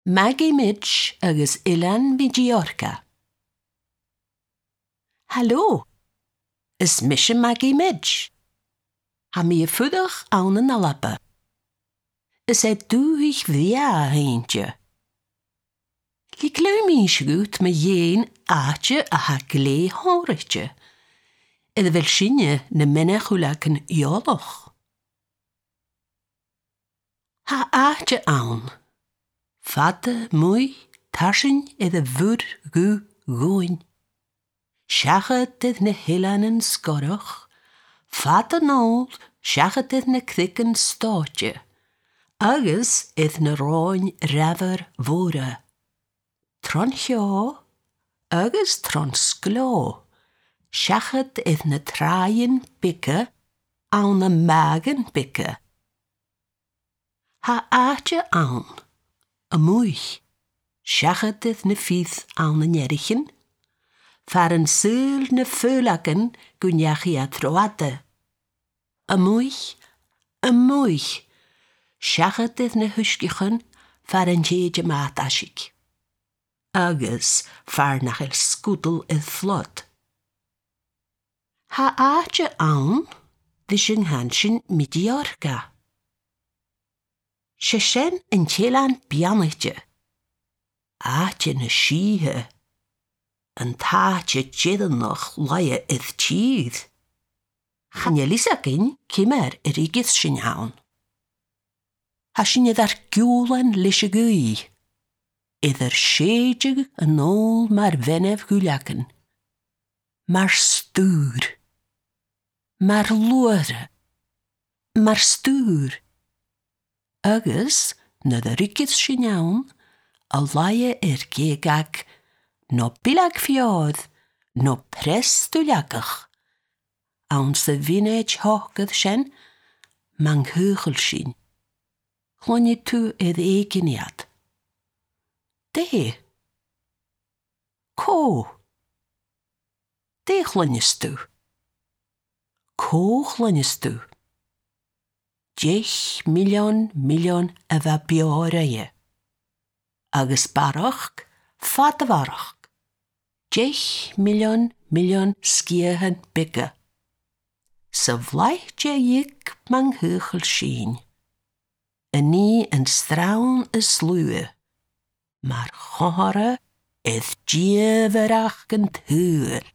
Maggie Midge agus Ilan Majorca. Hallo, is Misha Maggie Midge. Ha mi fuddach aan een alappe. Is het duig via heentje. Die kleumien schroet me jeen aatje a ha glee horitje. En wil schienje ne minne gulaken joloch. Ha aatje aan. Vatte, moei, taschen de vur gu goin. Schachet dit ne hillanen skorach. Vatte nol, schachet dit ne krikken stootje. Agus it ne roin raver vore. Tron jo, agus tron sklo. Schachet it ne traaien pikke, aan ne magen pikke. Ha aatje aan. A moei, schachet dit ne fieth aan ne njerrichen. Varen seul ne veulaken gunjachia troate. A moei, schachet dit ne huskichen varen jeje maatashik. Agus var nach el skudel het vlot. Ha aatje aan, visjen hansjen Majorca. Sjen en tjelan piannetje. Aatje ne schiehe. Een taatje tjidden nog laie het tjied. Gaan je lisakin, kimmer erigis sjenhaan. Hasjen je daar gjulen lisje gui. Ieder scheedje en nol maar wennev gulaken. Maar stuur. Maar loere. Maar stuur. Agus, na de rikis sjenhaan, a laie gegak, no pilak fjord, no pres tujakach. Aan se vinage hoogget sjen, mang heugel sjen. Gewoon je toe ekeniat. De. Ko. De glonjes toe. Ko glonjes toe. 10 miljoen eva bioreje. Agus barach, fatwarach. 10 miljoen skiehen bikke. Ze vlaitje ik mang heugel schien. En nie een straun is sluwe. Maar gore is djeverachend huur.